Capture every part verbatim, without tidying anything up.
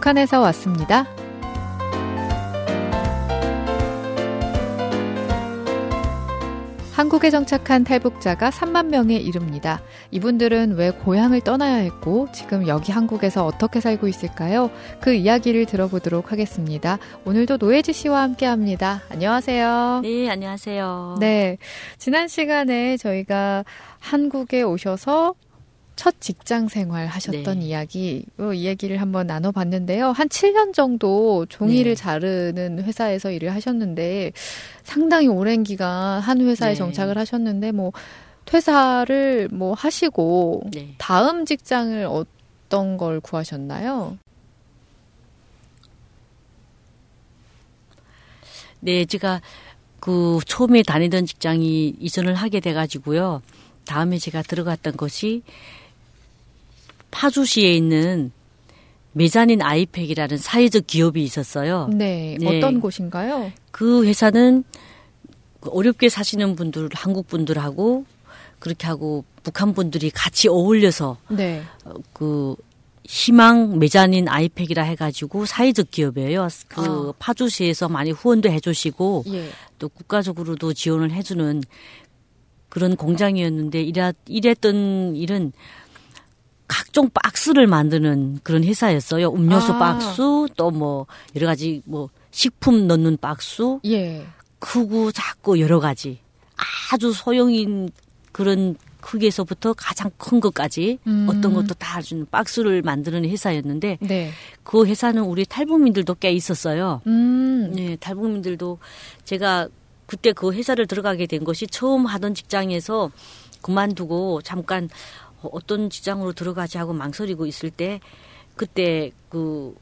북한에서 왔습니다. 한국에 정착한 탈북자가 삼만 명에 이릅니다. 이분들은 왜 고향을 떠나야 했고 지금 여기 한국에서 어떻게 살고 있을까요? 그 이야기를 들어보도록 하겠습니다. 오늘도 노예지 씨와 함께합니다. 안녕하세요. 네, 안녕하세요. 네, 지난 시간에 저희가 한국에 오셔서 첫 직장 생활 하셨던 네. 이야기, 이 얘기를 한번 나눠봤는데요. 한 칠 년 정도 종이를 네. 자르는 회사에서 일을 하셨는데 상당히 오랜 기간 한 회사에 네. 정착을 하셨는데 뭐 퇴사를 뭐 하시고 네. 다음 직장을 어떤 걸 구하셨나요? 네, 제가 그 처음에 다니던 직장이 이전을 하게 돼가지고요. 다음에 제가 들어갔던 것이 파주시에 있는 메자닌 아이팩이라는 사회적 기업이 있었어요. 네, 네. 어떤 곳인가요? 그 회사는 어렵게 사시는 분들, 한국 분들하고 그렇게 하고 북한 분들이 같이 어울려서 네. 그 희망 메자닌 아이팩이라 해가지고 사회적 기업이에요. 그 아. 파주시에서 많이 후원도 해주시고 예. 또 국가적으로도 지원을 해주는 그런 공장이었는데 이랬, 이랬던 일은 각종 박스를 만드는 그런 회사였어요. 음료수 아. 박스, 또 뭐 여러 가지 뭐 식품 넣는 박스, 예. 크고 작고 여러 가지 아주 소형인 그런 크기에서부터 가장 큰 것까지 음. 어떤 것도 다 주는 박스를 만드는 회사였는데 네. 그 회사는 우리 탈북민들도 꽤 있었어요. 음. 네, 탈북민들도 제가 그때 그 회사를 들어가게 된 것이 처음 하던 직장에서 그만두고 잠깐 어떤 직장으로 들어가지 하고 망설이고 있을 때 그때 그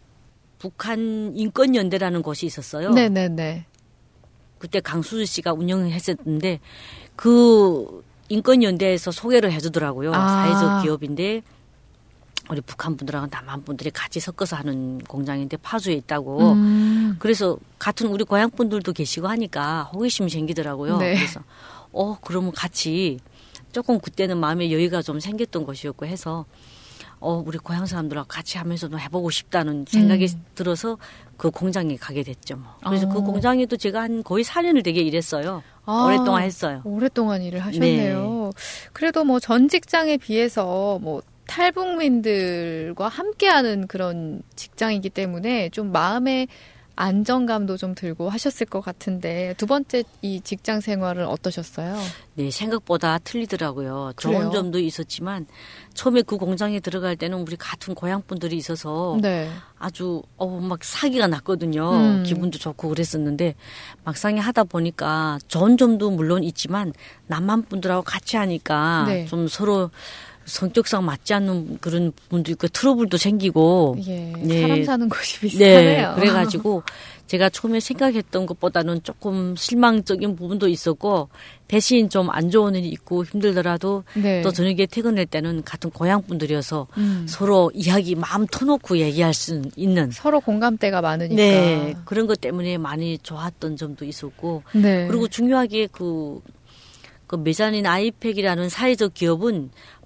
북한 인권연대라는 곳이 있었어요. 네네네. 그때 강수주 씨가 운영했었는데 그 인권연대에서 소개를 해주더라고요. 아. 사회적 기업인데 우리 북한 분들하고 남한 분들이 같이 섞어서 하는 공장인데 파주에 있다고. 음. 그래서 같은 우리 고향 분들도 계시고 하니까 호기심이 생기더라고요. 네. 그래서 어 그러면 같이 조금 그때는 마음에 여유가 좀 생겼던 것이었고 해서 어 우리 고향 사람들하고 같이 하면서 좀 해보고 싶다는 생각이 음. 들어서 그 공장에 가게 됐죠. 뭐. 그래서 어. 그 공장에도 제가 한 거의 사 년을 되게 일했어요. 아, 오랫동안 했어요. 오랫동안 일을 하셨네요. 네. 그래도 뭐 전 직장에 비해서 뭐 탈북민들과 함께하는 그런 직장이기 때문에 좀 마음의 안정감도 좀 들고 하셨을 것 같은데 두 번째 이 직장 생활은 어떠셨어요? 네, 생각보다 틀리더라고요. 그래요? 좋은 점도 있었지만 처음에 그 공장에 들어갈 때는 우리 같은 고향 분들이 있어서 네. 아주 어, 막 사기가 났거든요. 음. 기분도 좋고 그랬었는데 막상에 하다 보니까 좋은 점도 물론 있지만 남한 분들하고 같이 하니까 네. 좀 서로 성격상 맞지 않는 그런 부분도 있고 트러블도 생기고 예, 네. 사람 사는 곳이 비슷하네요. 네, 그래가지고 제가 처음에 생각했던 것보다는 조금 실망적인 부분도 있었고 대신 좀 안 좋은 일이 있고 힘들더라도 네. 또 저녁에 퇴근할 때는 같은 고향 분들이어서 음. 서로 이야기 마음 터놓고 얘기할 수 있는 서로 공감대가 많으니까 네, 그런 것 때문에 많이 좋았던 점도 있었고 네. 그리고 중요하게 그, 그 메자닌 아이팩이라는 사회적 기업은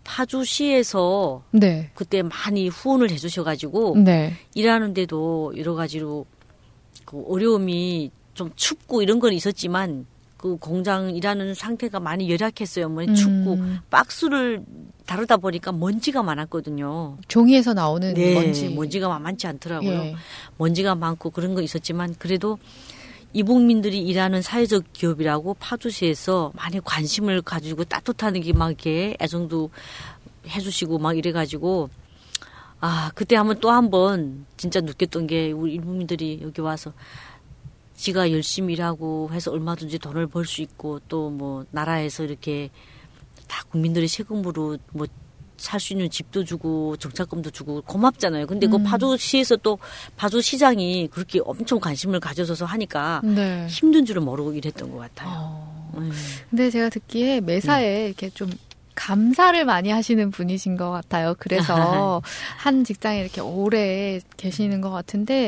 파주시에서 네. 그때 많이 후원을 해주셔가지고 네. 일하는데도 여러 가지로 그 어려움이 좀 춥고 이런 건 있었지만 그 공장 일하는 상태가 많이 열악했어요. 뭐 음. 춥고 박스를 다루다 보니까 먼지가 많았거든요. 종이에서 나오는 네, 먼지. 먼지가 많지 않더라고요. 예. 먼지가 많고 그런 거 있었지만 그래도 이북민들이 일하는 사회적 기업이라고 파주시에서 많이 관심을 가지고 따뜻한 게 막 이렇게 애정도 해주시고 막 이래가지고 아 그때 한번 또 한 번 진짜 느꼈던 게 우리 이북민들이 여기 와서 지가 열심히 일하고 해서 얼마든지 돈을 벌 수 있고 또 뭐 나라에서 이렇게 다 국민들의 세금으로 뭐 살 수 있는 집도 주고 정착금도 주고 고맙잖아요. 근데 음. 그 파주시에서 또 파주시장이 그렇게 엄청 관심을 가져줘서 하니까 네. 힘든 줄은 모르고 일했던 것 같아요. 어. 음. 근데 제가 듣기에 매사에 네. 이렇게 좀 감사를 많이 하시는 분이신 것 같아요. 그래서 한 직장에 이렇게 오래 계시는 것 같은데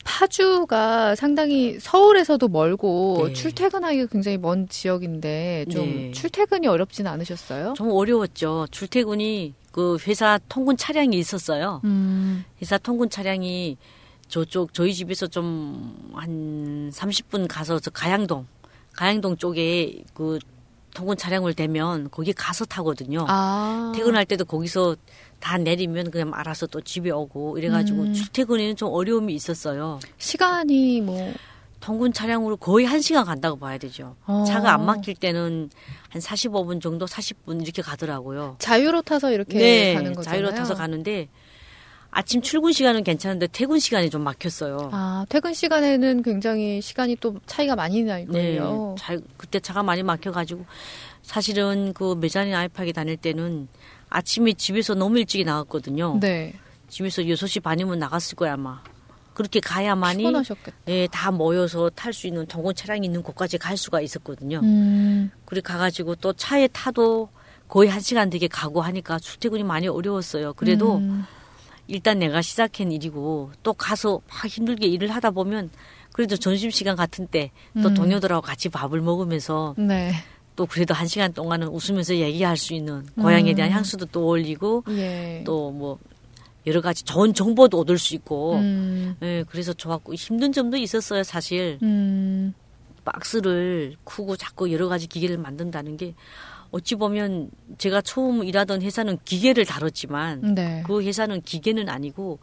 파주가 상당히 서울에서도 멀고 네. 출퇴근하기가 굉장히 먼 지역인데 좀 네. 출퇴근이 어렵지는 않으셨어요? 좀 어려웠죠. 출퇴근이 그 회사 통근 차량이 있었어요. 음. 회사 통근 차량이 저쪽 저희 집에서 좀 한 삼십 분 가서 저 가양동 가양동 쪽에 그 통근 차량을 대면 거기 가서 타거든요. 아. 퇴근할 때도 거기서 다 내리면 그냥 알아서 또 집에 오고 이래가지고 음. 출퇴근에는 좀 어려움이 있었어요. 시간이 뭐 통근 차량으로 거의 한 시간 간다고 봐야 되죠. 어. 차가 안 막힐 때는 한 사십오 분 정도, 사십 분 이렇게 가더라고요. 자유로 타서 이렇게 네, 가는 거잖아요. 자유로 타서 가는데 아침 출근 시간은 괜찮은데 퇴근 시간이 좀 막혔어요. 아, 퇴근 시간에는 굉장히 시간이 또 차이가 많이 날 거예요. 네, 잘, 그때 차가 많이 막혀가지고 사실은 그 메자닌 아이파크 다닐 때는 아침에 집에서 너무 일찍 나갔거든요. 네. 집에서 여섯 시 반이면 나갔을 거야 아마. 그렇게 가야만이 피곤하셨겠다. 예, 다 모여서 탈 수 있는 통근 차량이 있는 곳까지 갈 수가 있었거든요. 음. 그래 가가지고 또 차에 타도 거의 한 시간 되게 가고 하니까 출퇴근이 많이 어려웠어요. 그래도 음. 일단 내가 시작한 일이고 또 가서 막 힘들게 일을 하다 보면 그래도 점심시간 같은 때 또 음. 동료들하고 같이 밥을 먹으면서 네. 또 그래도 한 시간 동안은 웃으면서 얘기할 수 있는 고향에 대한 음. 향수도 떠올리고 예. 또 뭐 여러 가지 좋은 정보도 얻을 수 있고 음. 예, 그래서 좋았고 힘든 점도 있었어요 사실. 음. 박스를 크고 자꾸 여러 가지 기계를 만든다는 게 어찌 보면 제가 처음 일하던 회사는 기계를 다뤘지만 네. 그 회사는 기계는 아니고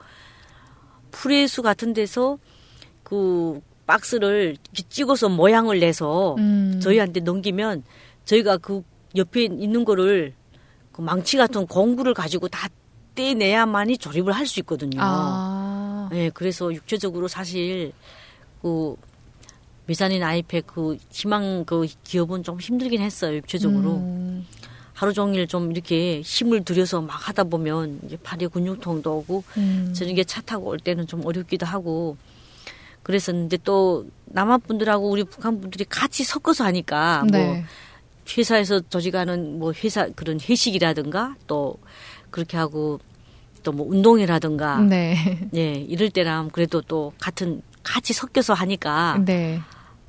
프레스 같은 데서 그 박스를 찍어서 모양을 내서 음. 저희한테 넘기면 저희가 그 옆에 있는 거를 그 망치 같은 공구를 가지고 다 떼내야만이 조립을 할 수 있거든요. 아. 네, 그래서 육체적으로 사실 그 메자닌 아이팩 그 희망 그 기업은 좀 힘들긴 했어요. 육체적으로. 음. 하루 종일 좀 이렇게 힘을 들여서 막 하다 보면 이제 팔에 근육통도 오고 음. 저녁에 차 타고 올 때는 좀 어렵기도 하고 그랬었는데 또 남한 분들하고 우리 북한 분들이 같이 섞어서 하니까 네. 뭐 회사에서 조직하는 뭐 회사 그런 회식이라든가 또 그렇게 하고 또 뭐 운동회라든가 네. 예, 이럴 때랑 그래도 또 같은 같이 섞여서 하니까 네.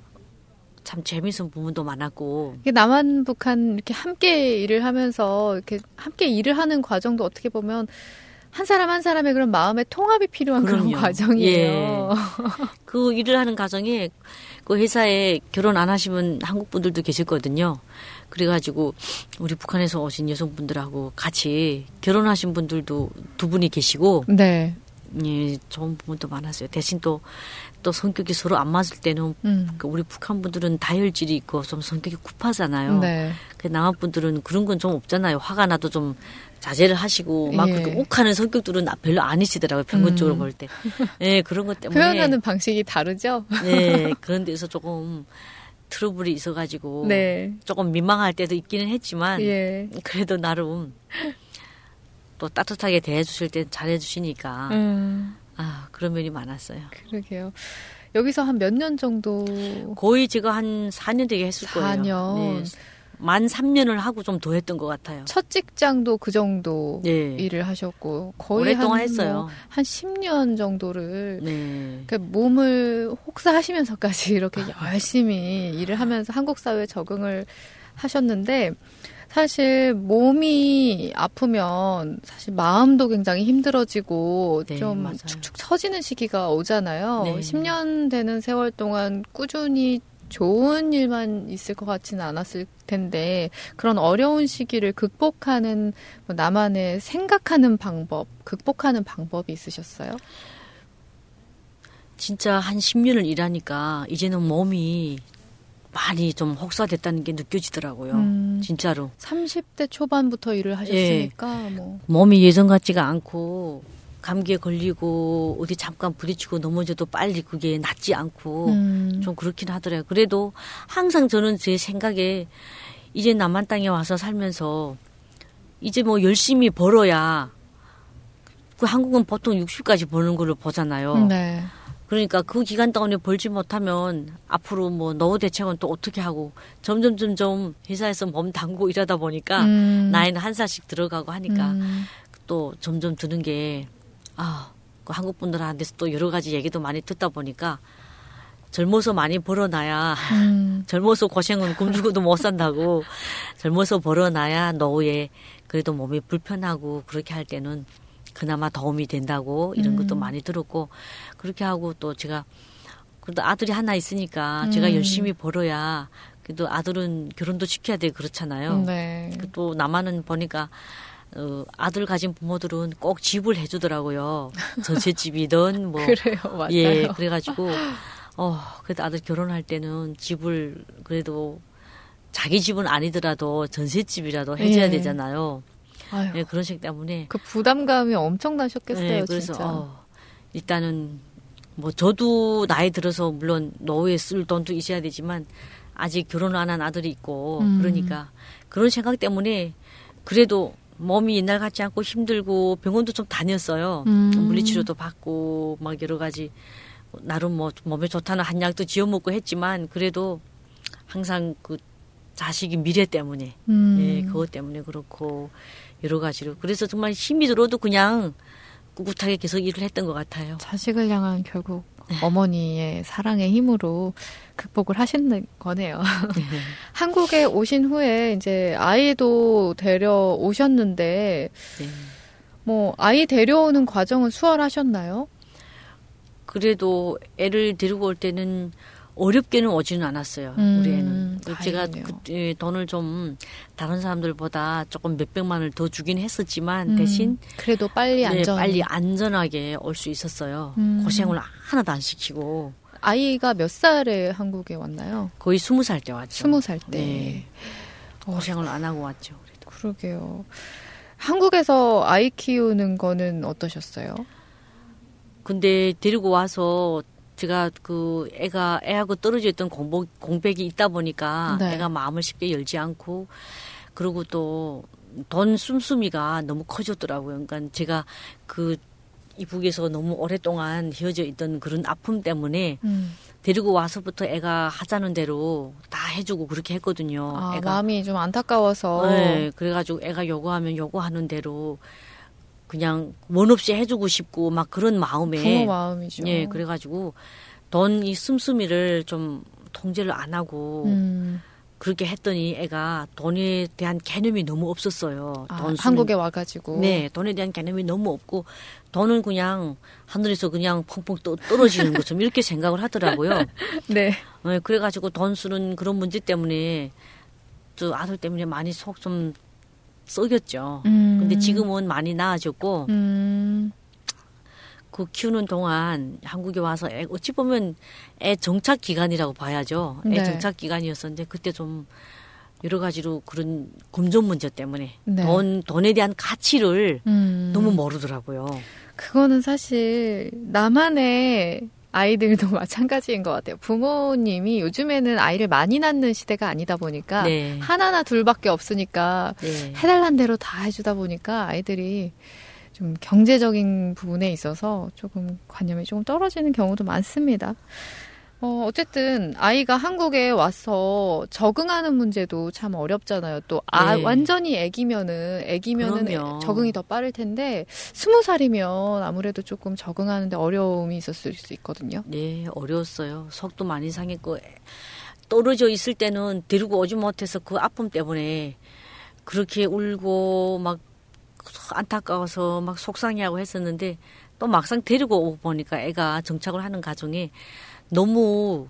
참 재미있는 부분도 많았고. 남한 북한 이렇게 함께 일을 하면서 이렇게 함께 일을 하는 과정도 어떻게 보면 한 사람 한 사람의 그런 마음의 통합이 필요한 그럼요. 그런 과정이에요. 예. 그 일을 하는 과정에 그 회사에 결혼 안 하시면 한국 분들도 계셨거든요. 그래가지고 우리 북한에서 오신 여성분들하고 같이 결혼하신 분들도 두 분이 계시고. 네. 예, 좋은 부분도 많았어요. 대신 또, 또 성격이 서로 안 맞을 때는 음. 우리 북한 분들은 다혈질이 있고 좀 성격이 급하잖아요. 네. 남한 분들은 그런 건 좀 없잖아요. 화가 나도 좀 자제를 하시고 막 예. 그렇게 욱하는 성격들은 별로 아니시더라고요. 평균적으로 음. 볼 때. 예, 그런 것 때문에. 표현하는 방식이 다르죠? 네, 그런 데서 조금 트러블이 있어가지고 네. 조금 민망할 때도 있기는 했지만 예. 그래도 나름 또 따뜻하게 대해주실 때 잘해주시니까 음. 아 그런 면이 많았어요. 그러게요. 여기서 한 몇 년 정도? 거의 제가 한 사 년 되게 했을 사 년. 거예요. 네. 만 삼 년을 하고 좀 더 했던 것 같아요. 첫 직장도 그 정도 네. 일을 하셨고 거의 오랫동안 한, 했어요. 뭐 한 십 년 정도를 네. 그러니까 몸을 혹사하시면서까지 이렇게 열심히 일을 하면서 한국 사회에 적응을 하셨는데 사실 몸이 아프면 사실 마음도 굉장히 힘들어지고 네, 좀 맞아요. 축축 처지는 시기가 오잖아요. 네. 십 년 되는 세월 동안 꾸준히 좋은 일만 있을 것 같지는 않았을 텐데 그런 어려운 시기를 극복하는 뭐 나만의 생각하는 방법, 극복하는 방법이 있으셨어요? 진짜 한 십 년을 일하니까 이제는 몸이 많이 좀 혹사됐다는 게 느껴지더라고요. 음, 진짜로. 삼십 대 초반부터 일을 하셨으니까 예. 뭐. 몸이 예전 같지가 않고 감기에 걸리고 어디 잠깐 부딪히고 넘어져도 빨리 그게 낫지 않고 음. 좀 그렇긴 하더라고요. 그래도 항상 저는 제 생각에 이제 남한 땅에 와서 살면서 이제 뭐 열심히 벌어야 그 한국은 보통 육십까지 버는 걸로 보잖아요. 네. 그러니까 그 기간 동안에 벌지 못하면 앞으로 뭐 노후 대책은 또 어떻게 하고 점점 점점 회사에서 몸 담고 일하다 보니까 음. 나이는 한 살씩 들어가고 하니까 음. 또 점점 드는 게 아, 그 한국 분들한테서 또 여러 가지 얘기도 많이 듣다 보니까 젊어서 많이 벌어놔야 음. 젊어서 고생은 굶주고도 못 산다고 젊어서 벌어놔야 노후에 그래도 몸이 불편하고 그렇게 할 때는 그나마 도움이 된다고 이런 것도 음. 많이 들었고 그렇게 하고 또 제가 그래도 아들이 하나 있으니까 음. 제가 열심히 벌어야 그래도 아들은 결혼도 시켜야 되고 그렇잖아요. 네. 또 나만은 보니까 어, 아들 가진 부모들은 꼭 집을 해주더라고요. 전셋집이든 뭐 그래요, 맞아요. 예, 그래가지고 어 그래도 아들 결혼할 때는 집을 그래도 자기 집은 아니더라도 전셋집이라도 해줘야 예. 되잖아요. 아유, 네, 그런 식 때문에 그 부담감이 엄청나셨겠어요. 네, 그래서 진짜. 어, 일단은 뭐 저도 나이 들어서 물론 노후에 쓸 돈도 있어야 되지만 아직 결혼 안 한 아들이 있고 음. 그러니까 그런 생각 때문에 그래도 몸이 옛날 같지 않고 힘들고 병원도 좀 다녔어요. 음. 물리치료도 받고 막 여러 가지 나름 뭐 몸에 좋다는 한약도 지어 먹고 했지만 그래도 항상 그 자식이 미래 때문에 음. 예, 그것 때문에 그렇고 여러 가지로 그래서 정말 힘이 들어도 그냥 꿋꿋하게 계속 일을 했던 것 같아요. 자식을 향한 결국 어머니의 사랑의 힘으로 극복을 하신 거네요. 한국에 오신 후에 이제 아이도 데려오셨는데 네. 뭐 아이 데려오는 과정은 수월하셨나요? 그래도 애를 데리고 올 때는 어렵게는 오지는 않았어요. 음, 우리 애는. 제가 그때 돈을 좀 다른 사람들보다 조금 몇백만을 더 주긴 했었지만 음, 대신 그래도 빨리 안전 네, 빨리 안전하게 올 수 있었어요. 음. 고생을 하나도 안 시키고. 아이가 몇 살에 한국에 왔나요? 거의 스무 살 때 왔죠. 스무 살 때. 네. 고생을 안 하고 왔죠. 그래도. 그러게요. 한국에서 아이 키우는 거는 어떠셨어요? 근데 데리고 와서 제가 그 애가 애하고 떨어져 있던 공복, 공백이 있다 보니까 네. 애가 마음을 쉽게 열지 않고 그리고 또 돈 씀씀이가 너무 커졌더라고요. 그러니까 제가 그 이북에서 너무 오랫동안 헤어져 있던 그런 아픔 때문에 음. 데리고 와서부터 애가 하자는 대로 다 해주고 그렇게 했거든요. 아, 애가 마음이 좀 안타까워서. 네, 그래가지고 애가 요구하면 요구하는 대로 그냥 원 없이 해주고 싶고 막 그런 마음에 부모 마음이죠. 예, 그래가지고 돈 이 씀씀이를 좀 통제를 안 하고 음. 그렇게 했더니 애가 돈에 대한 개념이 너무 없었어요. 아, 돈 한국에 와가지고. 네, 돈에 대한 개념이 너무 없고 돈은 그냥 하늘에서 그냥 펑펑 떠, 떨어지는 것처럼 이렇게 생각을 하더라고요. 네. 네. 그래가지고 돈 쓰는 그런 문제 때문에 저 아들 때문에 많이 속 좀 썩였죠. 음. 근데 지금은 많이 나아졌고, 음. 그 키우는 동안 한국에 와서 애, 어찌 보면 애 정착 기간이라고 봐야죠. 애 네. 정착 기간이었었는데 그때 좀 여러 가지로 그런 금전 문제 때문에 네. 돈, 돈에 대한 가치를 음. 너무 모르더라고요. 그거는 사실 나만의 아이들도 마찬가지인 것 같아요. 부모님이 요즘에는 아이를 많이 낳는 시대가 아니다 보니까 네. 하나나 둘밖에 없으니까 네. 해달란 대로 다 해주다 보니까 아이들이 좀 경제적인 부분에 있어서 조금 관념이 조금 떨어지는 경우도 많습니다. 어, 어쨌든 아이가 한국에 와서 적응하는 문제도 참 어렵잖아요. 또 아, 네. 완전히 애기면은 애기면은 그럼요. 적응이 더 빠를 텐데 스무 살이면 아무래도 조금 적응하는데 어려움이 있었을 수 있거든요. 네, 어려웠어요. 속도 많이 상했고 떨어져 있을 때는 데리고 오지 못해서 그 아픔 때문에 그렇게 울고 막 안타까워서 막 속상해하고 했었는데 또 막상 데리고 오고 보니까 애가 정착을 하는 과정에 너무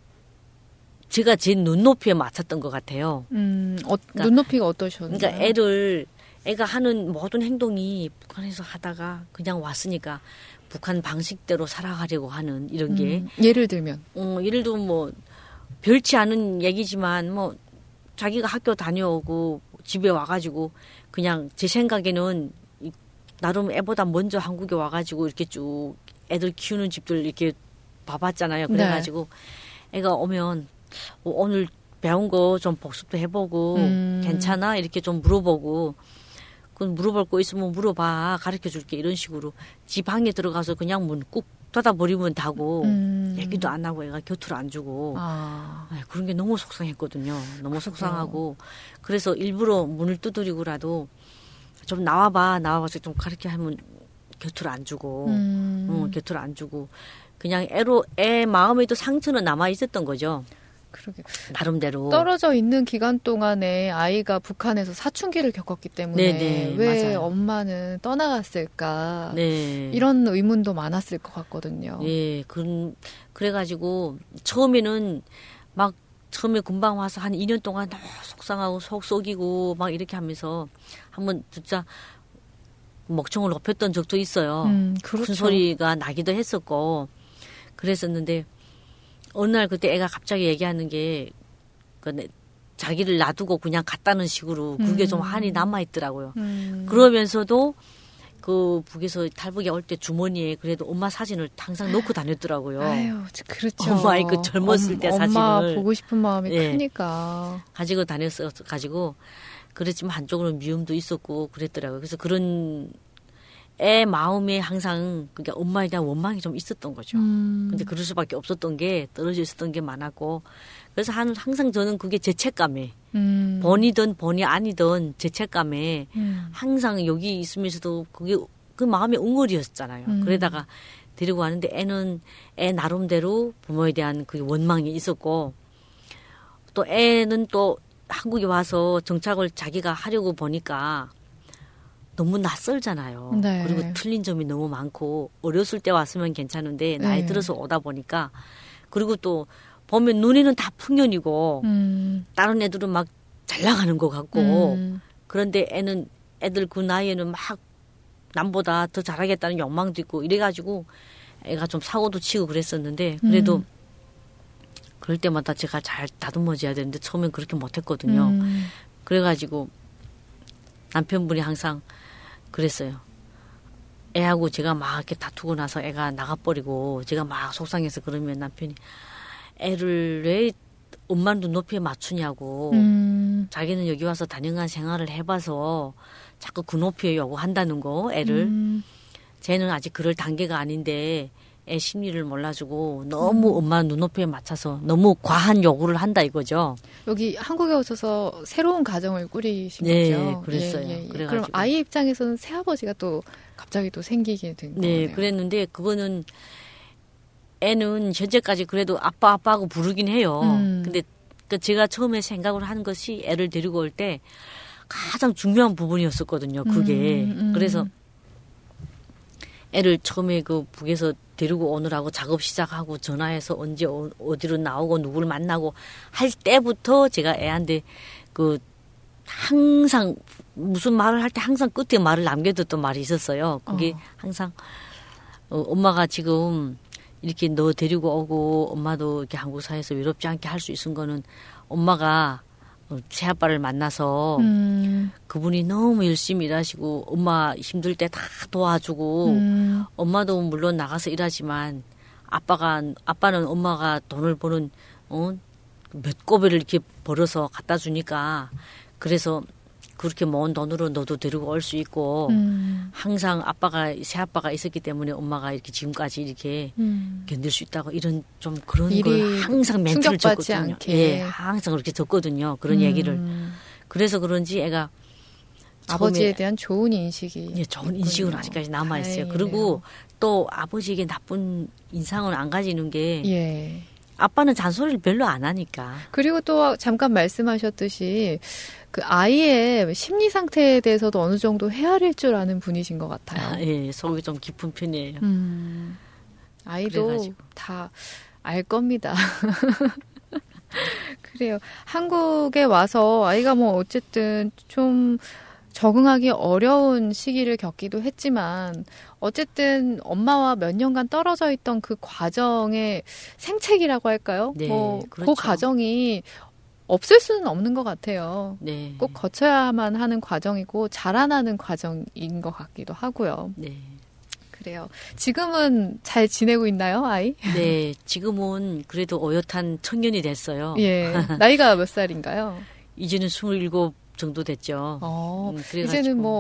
제가 제 눈높이에 맞췄던 것 같아요. 음, 어, 그러니까, 눈높이가 어떠셨나요? 그러니까 애를 애가 하는 모든 행동이 북한에서 하다가 그냥 왔으니까 북한 방식대로 살아가려고 하는 이런 게 음, 예를 들면, 어, 예를 들면 뭐 별치 않은 얘기지만 뭐 자기가 학교 다녀오고 집에 와가지고 그냥 제 생각에는 나름 애보다 먼저 한국에 와가지고 이렇게 쭉 애들 키우는 집들 이렇게 봐봤잖아요. 그래가지고 네. 애가 오면 오늘 배운 거 좀 복습도 해보고 음. 괜찮아? 이렇게 좀 물어보고 그 물어볼 거 있으면 물어봐. 가르쳐줄게. 이런 식으로 집 방에 들어가서 그냥 문 꾹 닫아버리면 다고 음. 얘기도 안 하고 애가 곁을 안 주고 아. 아이, 그런 게 너무 속상했거든요. 너무 속상하고 그래서 일부러 문을 두드리고라도 좀 나와봐 나와봐서 좀 가르쳐 하면 곁을 안 주고 음. 응, 곁을 안 주고 그냥 애로 애 마음에도 상처는 남아 있었던 거죠. 그러게. 나름대로 떨어져 있는 기간 동안에 아이가 북한에서 사춘기를 겪었기 때문에 네네, 왜 맞아요. 엄마는 떠나갔을까 네. 이런 의문도 많았을 것 같거든요. 예, 그, 그래가지고 처음에는 막 처음에 금방 와서 한 이 년 동안 너무 속상하고 속 썩이고 막 이렇게 하면서 한번 진짜 목청을 높였던 적도 있어요. 음, 그렇죠. 큰 소리가 나기도 했었고 그랬었는데 어느 날 그때 애가 갑자기 얘기하는 게 그 자기를 놔두고 그냥 갔다는 식으로 그게 음. 좀 한이 남아있더라고요. 음. 그러면서도 그 북에서 탈북에 올 때 주머니에 그래도 엄마 사진을 항상 넣고 다녔더라고요. 아유, 그렇죠. 엄마의 그 젊었을 엄, 때 엄마 사진을 보고 싶은 마음이 예. 크니까. 가지고 다녔어 가지고 그랬지만 한쪽으로는 미움도 있었고 그랬더라고요. 그래서 그런 애 마음에 항상 그게 엄마에 대한 원망이 좀 있었던 거죠. 음. 근데 그럴 수밖에 없었던 게 떨어져 있었던 게 많았고 그래서 한, 항상 저는 그게 죄책감에 음. 번이든 번이 아니든 죄책감에 음. 항상 여기 있으면서도 그게 그 마음의 웅얼이었잖아요. 음. 그러다가 데리고 왔는데 애는 애 나름대로 부모에 대한 그 원망이 있었고 또 애는 또 한국에 와서 정착을 자기가 하려고 보니까 너무 낯설잖아요. 네. 그리고 틀린 점이 너무 많고 어렸을 때 왔으면 괜찮은데 나이 네. 들어서 오다 보니까 그리고 또 보면 눈에는 다 풍년이고 음. 다른 애들은 막 잘 나가는 것 같고 음. 그런데 애는 애들 그 나이에는 막 남보다 더 잘하겠다는 욕망도 있고 이래가지고 애가 좀 사고도 치고 그랬었는데 그래도 음. 그럴 때마다 제가 잘 다듬어줘야 되는데 처음엔 그렇게 못했거든요. 음. 그래가지고 남편분이 항상 그랬어요. 애하고 제가 막 이렇게 다투고 나서 애가 나가버리고 제가 막 속상해서 그러면 남편이 애를 왜 엄마 눈높이에 맞추냐고 음. 자기는 여기 와서 다양한 생활을 해봐서 자꾸 그 높이에 요구한다는 거 애를 음. 쟤는 아직 그럴 단계가 아닌데 애 심리를 몰라주고 너무 음. 엄마 눈높이에 맞춰서 너무 과한 요구를 한다 이거죠. 여기 한국에 오셔서 새로운 가정을 꾸리신 네, 거죠? 그랬어요. 예, 예, 예. 그래가지고. 그럼 아이 입장에서는 새아버지가 또 갑자기 또 생기게 된 네, 거네요. 그랬는데 그거는 애는 현재까지 그래도 아빠 아빠하고 부르긴 해요. 음. 근데 그 제가 처음에 생각을 한 것이 애를 데리고 올 때 가장 중요한 부분이었었거든요. 그게. 음, 음. 그래서 애를 처음에 그 북에서 데리고 오느라고 작업 시작하고 전화해서 언제 어, 어디로 나오고 누구를 만나고 할 때부터 제가 애한테 그 항상 무슨 말을 할 때 항상 끝에 말을 남겨뒀던 말이 있었어요. 그게 어. 항상 어, 엄마가 지금 이렇게 너 데리고 오고 엄마도 이렇게 한국 사회에서 외롭지 않게 할 수 있는 거는 엄마가 새아빠를 만나서 음. 그분이 너무 열심히 일하시고 엄마 힘들 때 다 도와주고 음. 엄마도 물론 나가서 일하지만 아빠가 아빠는 엄마가 돈을 버는 어, 몇 꼬배를 이렇게 벌어서 갖다 주니까 그래서 그렇게 모은 돈으로 너도 데리고 올 수 있고 음. 항상 아빠가 새아빠가 있었기 때문에 엄마가 이렇게 지금까지 이렇게 음. 견딜 수 있다고 이런 좀 그런 일이 걸 항상 멘트를 충격받지 줬거든요. 않게. 예, 항상 그렇게 줬거든요. 그런 음. 얘기를. 그래서 그런지 애가 아버지에 처음에 대한 좋은 인식이 예, 좋은 인식은 아직까지 남아 있어요. 다행이네요. 그리고 또 아버지에게 나쁜 인상은 안 가지는 게 예. 아빠는 잔소리를 별로 안 하니까. 그리고 또 잠깐 말씀하셨듯이 그 아이의 심리 상태에 대해서도 어느 정도 헤아릴 줄 아는 분이신 것 같아요. 아, 예, 속이 좀 깊은 편이에요. 음. 아이도 그래가지고. 다 알 겁니다. 그래요. 한국에 와서 아이가 뭐 어쨌든 좀 적응하기 어려운 시기를 겪기도 했지만 어쨌든 엄마와 몇 년간 떨어져 있던 그 과정의 생책이라고 할까요? 네, 뭐, 그렇죠. 그 과정이 없을 수는 없는 것 같아요. 네. 꼭 거쳐야만 하는 과정이고 자라나는 과정인 것 같기도 하고요. 네. 그래요. 지금은 잘 지내고 있나요, 아이? 네, 지금은 그래도 어엿한 청년이 됐어요. 예. 나이가 몇 살인가요? 이제는 스물일곱 정도 됐죠. 어, 음, 그래가지고. 이제는 뭐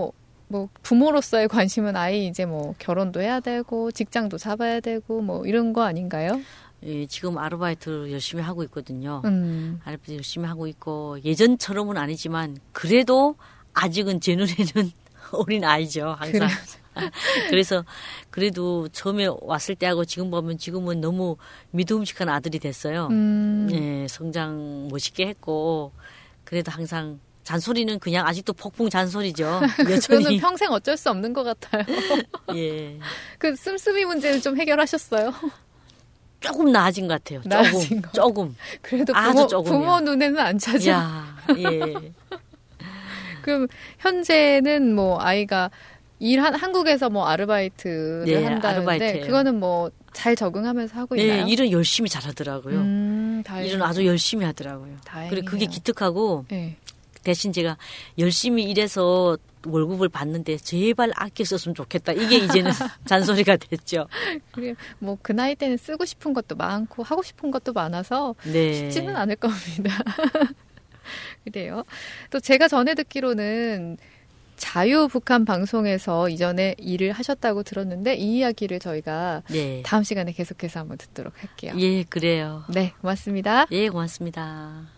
뭐 부모로서의 관심은 아이 이제 뭐 결혼도 해야 되고 직장도 잡아야 되고 뭐 이런 거 아닌가요? 예, 지금 아르바이트 열심히 하고 있거든요. 음. 아르바이트 열심히 하고 있고 예전처럼은 아니지만 그래도 아직은 제 눈에는 어린 아이죠. 항상. 그래서 그래도 처음에 왔을 때하고 지금 보면 지금은 너무 믿음직한 아들이 됐어요. 음. 예, 성장 멋있게 했고 그래도 항상 잔소리는 그냥 아직도 폭풍 잔소리죠. 그거는 평생 어쩔 수 없는 것 같아요. 예. 그 씀씀이 문제는 좀 해결하셨어요? 조금 나아진 것 같아요. 나아진 조금. 거. 조금. 그래도 아주 부모, 부모 눈에는 안 차죠. 야, 예. 그럼 현재는 뭐 아이가 일한 한국에서 뭐 아르바이트를 네, 한다는데 아르바이트예요. 그거는 뭐 잘 적응하면서 하고 네, 있나요? 일은 열심히 잘하더라고요. 음, 일은 아주 열심히 하더라고요. 다행이네요. 그리고 그게 기특하고 네. 대신 제가 열심히 일해서 월급을 받는데 제발 아껴 썼으면 좋겠다. 이게 이제는 잔소리가 됐죠. 그래 뭐 그 나이 때는 쓰고 싶은 것도 많고 하고 싶은 것도 많아서 네. 쉽지는 않을 겁니다. 그래요. 또 제가 전에 듣기로는 자유북한 방송에서 이전에 일을 하셨다고 들었는데 이 이야기를 저희가 네. 다음 시간에 계속해서 한번 듣도록 할게요. 예, 그래요. 네, 고맙습니다. 예, 고맙습니다.